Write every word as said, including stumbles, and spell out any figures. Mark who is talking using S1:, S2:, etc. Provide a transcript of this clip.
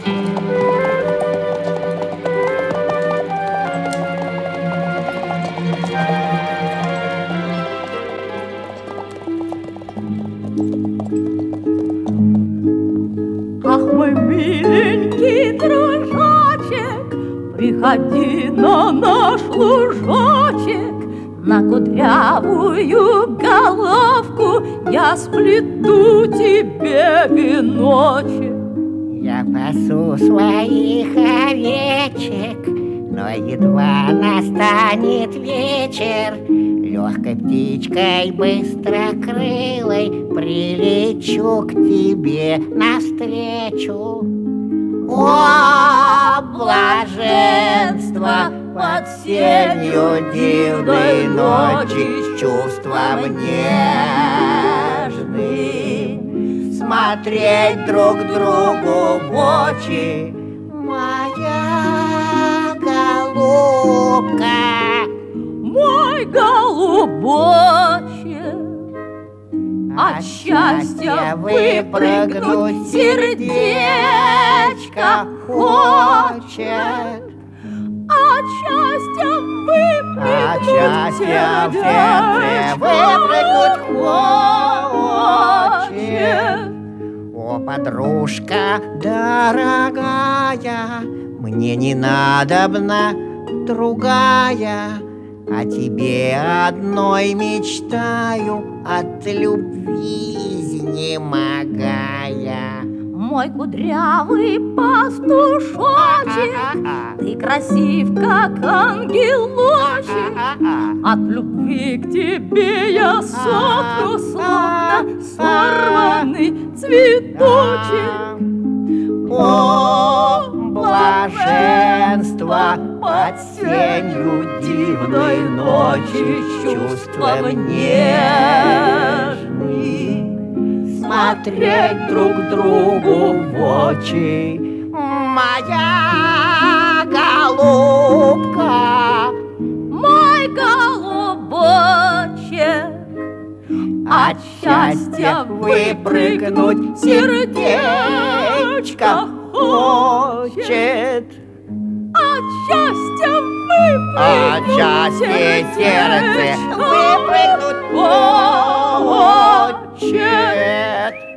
S1: Ах, мой миленький дружочек, приходи на наш лужочек, на кудрявую головку я сплету тебе веночек.
S2: Я пасу своих овечек, но едва настанет вечер, легкой птичкой быстрокрылой прилечу к тебе навстречу. О, блаженство под сенью дивной ночи с чувством нежным смотреть друг другу в очи. Моя голубка,
S1: мой голубочек, от счастья выпрыгнуть сердечко хочет. От счастья выпрыгнуть,
S2: от счастья в сердце выпрыгнуть хочет. О, подружка дорогая, мне не надобна другая, о тебе одной мечтаю, от любви изнемогая.
S1: Мой кудрявый пастушочек, ты красив, как ангелочек. От любви к тебе я сохну, словно сорванный цветочек.
S2: О, блаженство под сенью дивной ночи с чувством нежным смотреть друг другу в очи. Моя голубка,
S1: мой голубочек,
S2: от счастья выпрыгнуть сердечко хочет.
S1: От счастья выпрыгнуть,
S2: от счастья сердце выпрыгнуть хочет.